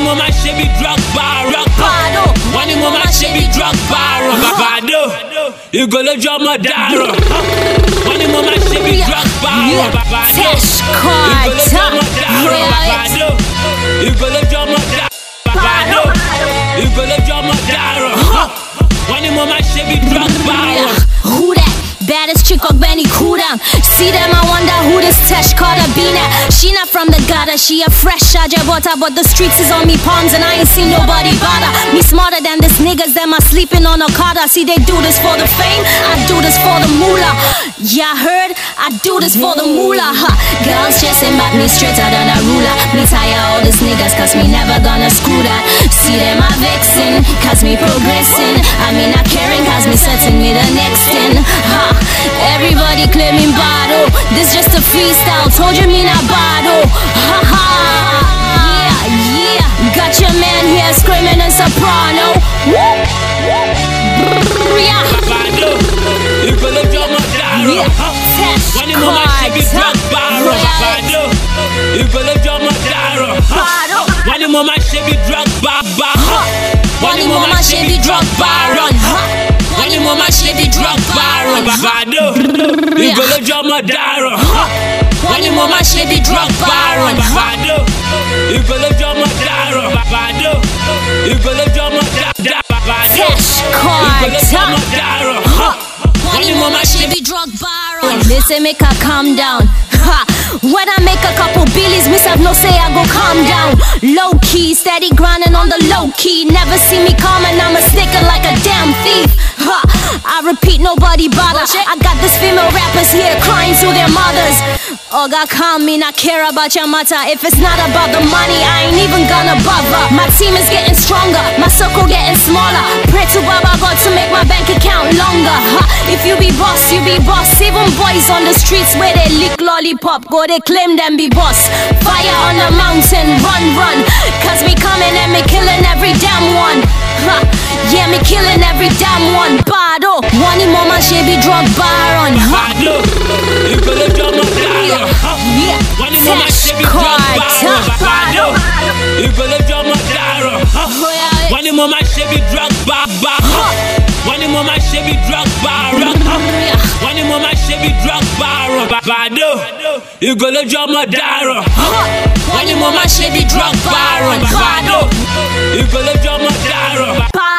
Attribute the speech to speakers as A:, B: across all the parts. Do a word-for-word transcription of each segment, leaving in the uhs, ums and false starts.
A: mo ma ṣe bí drug bar. Wọ́n ní mo ma ṣe bí drug bar. Bàbádo, ìgòlójú ọmọ dàrọ̀. Wọ́n ní mo ma ṣe bí drug bar. Bàbádo, ìgòlójú ọmọ dàrọ̀. Bàbádo, ìgòlójú ọmọ dàrọ̀. Bàbádo, ìgòlójú ọmọ dàrọ̀. Wọ́n ní mo ma ṣe bí drug bar.
B: Who that? Baddest chick of Benny, cool down. See them, I wonder who this Tesh Carter be now. She not from the gutter, she a fresh Ajabota, but the streets is on me palms and I ain't seen nobody bother. Me smarter than this niggas, them are sleeping on a Okada. See they do this for the fame, I do this for the moolah. Yeah, I heard, I do this for the moolah. Huh. Girls chasing back me straighter than a ruler. Me tire all these niggas, cause me never gonna screw that. See them, I vexing, cause me progressing. I mean, not caring, cause me setting me the next thing. Huh. Everybody claiming bottle. This just a freestyle. Told you me not bottle. Ha ha. Yeah, yeah. Got your man here screaming in soprano. Yeah.
A: Bàbádo, ìgòlójú ọmọ dàrọ̀. Wọ́n ní mo ma ṣe bí drug bar. Bàbádo, ìgòlójú ọmọ dàrọ̀. Wọ́n ní mo ma ṣe bí drug bar. Wọ́n ní mo ma ṣe bí drug bar. Wọ́n ní mo ma ṣe bí drug bar. Bàbádo, ìgòlójú ọmọ dàrọ̀. Wọ́n ní mo ma ṣe bí drug bar. Bàbádo, ìgòlójú ọmọ dàrọ̀. Bàbádo, ìgòlójú ọmọ dàrọ̀. Bàbádo, ìgòlójú ọmọ dàrọ̀. Wọ́n ní mo ma ṣe bí drug bar.
B: They say make her calm down. Ha. When I make a couple billies, miss have no say I go calm down. Low key, steady grinding on the low key. Never see me coming, I'm a sticker like a damn thief. Ha. I repeat, nobody bother. I got these female rappers here crying to their mothers. Oh God, calm me, not care about your matter. If it's not about the money, I ain't even gonna bother. My team is getting stronger, my circle getting smaller. Pray to Baba God to make my bank account longer. Ha. If you be boss, you be boss. Even boys on the streets where they lick lollipop, go they claim them be boss. Fire on the mountain, run, run. Cause me coming and me killing every damn one. Ha. Yeah, me killing every damn one. Bado, one in mama she be drug baron.
A: Bàbádo, ìgòlójú ọmọ dàrọ̀. Wọ́n ní mo ma ṣe bí drug bar. Bàbádo, ìgòlójú ọmọ dàrọ̀. Wọ́n ní mo ma ṣe bí drug bar. Wọ́n ní mo ma ṣe bí drug bar. Wọ́n ní mo ma ṣe bí drug bar. Bàbádo, ìgòlójú ọmọ dàrọ̀. Wọ́n ní mo ma ṣe bí drug bar. Bàbádo, ìgòlójú ọmọ dàrọ̀.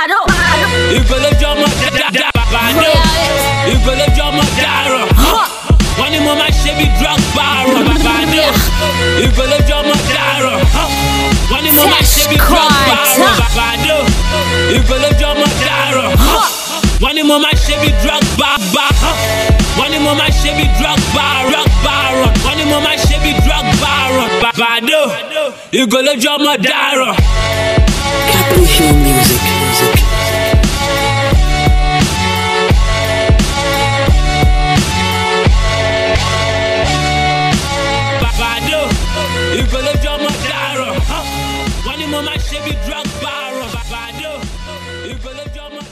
A: Ìgòlójú ọmọ dàrọ̀. Bàbádo, ìgòlójú ọmọ dàrọ̀. Wọ́n ní mo ma ṣe bí drug bar. Bàbádo, ìgòlójú ọmọ dàrọ̀. Wọ́n ní mo ma ṣe bí drug bar. Bàbádo, ìgòlójú ọmọ dàrọ̀. Wọ́n ní mo ma ṣe bí drug bar. Wọ́n ní mo ma ṣe bí drug bar. Wọ́n ní mo ma ṣe bí drug bar. Bàbádo, ìgòlójú ọmọ dàrọ̀.
C: Capital Hill Music. Music.
A: Bàbádo, ìgòlójú ọmọ dàrọ̀. Wọ́n ní mo ma ṣe bí drug bar. Bàbádo, ìgòlójú ọmọ